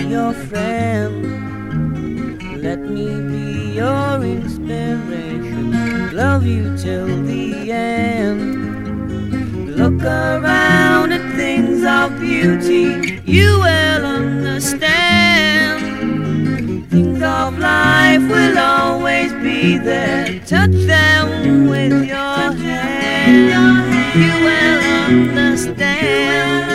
your friend. Let me be your inspiration. Love you till the end. Look around at things of beauty, you will understand. Things of life will always be there. Touch them with your hand. You will understand.